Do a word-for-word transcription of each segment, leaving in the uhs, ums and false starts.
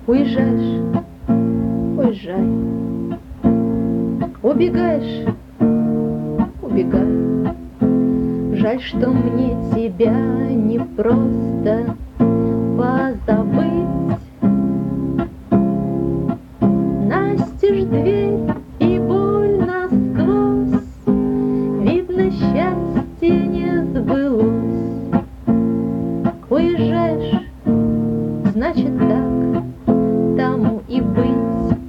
Уезжаешь, уезжай, убегаешь, убегай. Жаль, что мне тебя не просто позабыть. Настежь дверь и боль насквозь, видно, счастье не сбылось. Уезжаешь, значит так, тому и быть.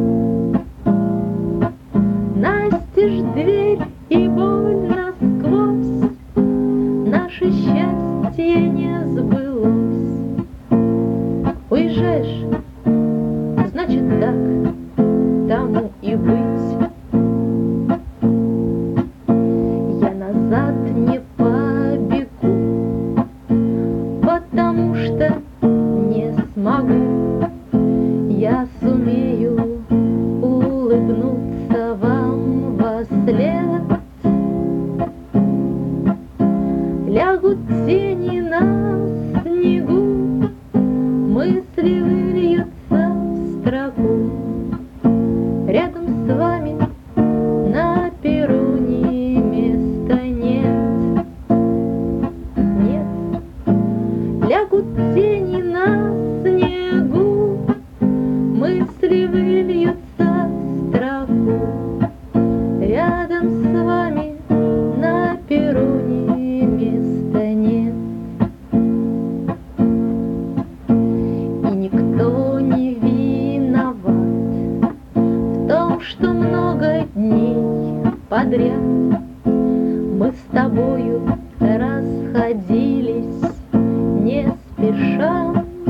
Настежь дверь и боль насквозь, наше счастье не сбылось. Уезжаешь, значит так, тому и быть. Я назад не побегу, потому что не смогу. Я сумею улыбнуться вам вослед. Лягут тени на снегу, мысли выльются в строку. Рядом с вами на перроне места нет. Нет. Лягут тени на снегу, мысли выльются в строку. Рядом с вами на перроне места нет. И никто не виноват в том, что много дней подряд мы с тобою расходились не спеша.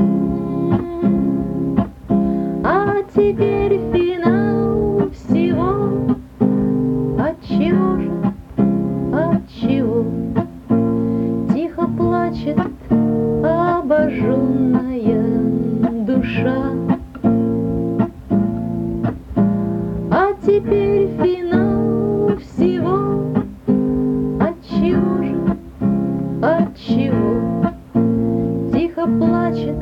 А теперь финал всего. Отчего же, отчего тихо плачет обожженная душа? А теперь финал всего. Отчего же, отчего тихо плачет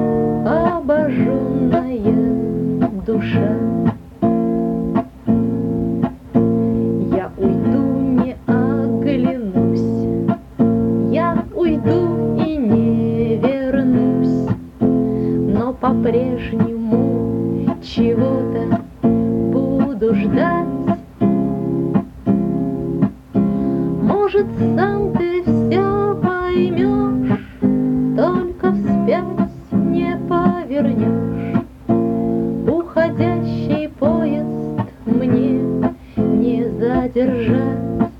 обожженная душа? Я уйду, не оглянусь, я уйду и не вернусь, но по-прежнему чего-то буду ждать. Может, сам ты все поймешь, только вспять не повернешь. Уходящий поезд мне не задержать.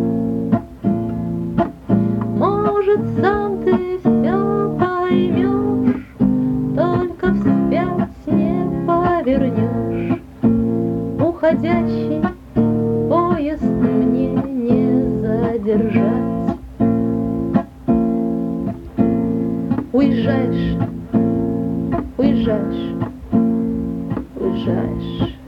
Может, сам ты все поймешь, только вспять не повернешь. Уходящий поезд мне не задержать. Уезжаешь, уезжаешь, уезжаешь.